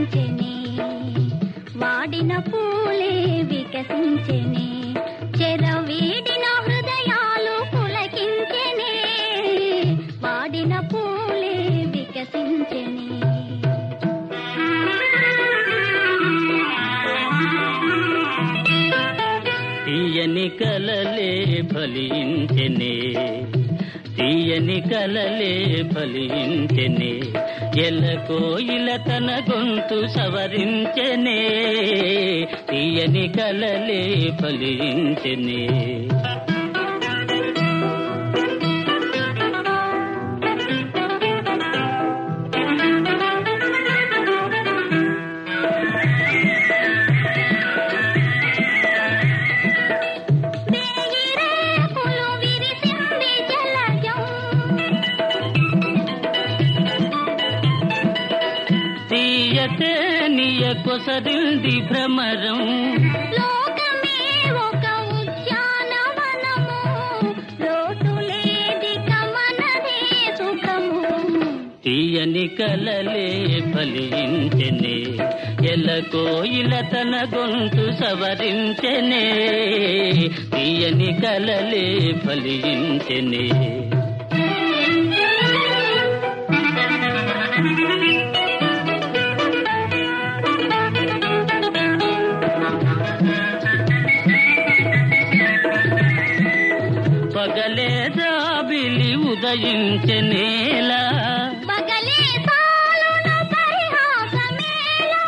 వికసించెనే, వాడిన పూలే వికసించెనే, చెరవీడిన హృదయాలు పులకించెనే, వాడిన పూలే వికసించెనే. తీయని కలలే ఫలించెనే, తీయని కలలే ఫలించెనే, ఎల్లకోయిల తన గొంతు సవరించెనే, తీయని కలలే ఫలించెనే. తీయతే నీయ కొసరింది భ్రమరం, లోకమే ఒక ఉద్యానవనము, లోటులేదిక మనదే సుఖము. తీయని కలలే ఫలించెనే, ఎల్లకోయిల తన గొంతు సవరించెనే, తీయని కలలే ఫలించెనే. పగలే జాబిలి ఉదయించెనేలా, పగలే పాలున పరిహాసమేలా,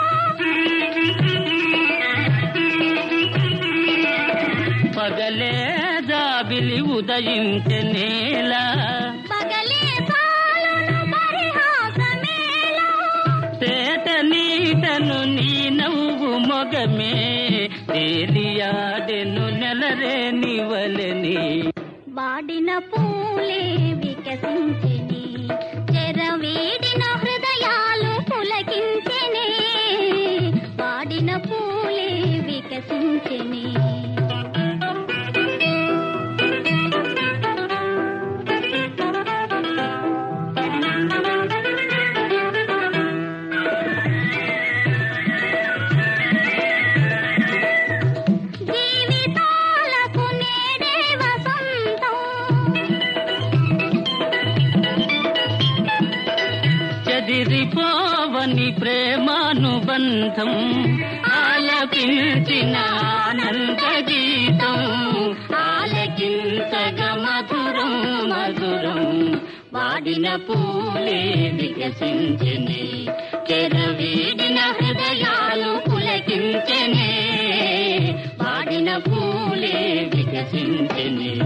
పగలే జాబిలి ఉదయించెనేలా, పగలే పాలున పరిహాసమేలా, తేట నీటను నీ నవ్వు మొగమే, తేలియాడెను నెలరేని వలెని. వాడిన పూలే వికసించెనే, చెరవీడిన హృదయాలు పులకించెనే, వాడిన పూలే వికసించెనే. జీవితాలకు నేడే వసంతం, చెదిరిపోవని ప్రేమానుబంధం, ఆలపించిన ఆనంద గీతం, ఆలకించగా మధురం మధురం. వాడిన పూలే వికసించెనే, చెరవీడిన హృదయాలు పులకించెనే, వాడిన పూలే వికసించెనే.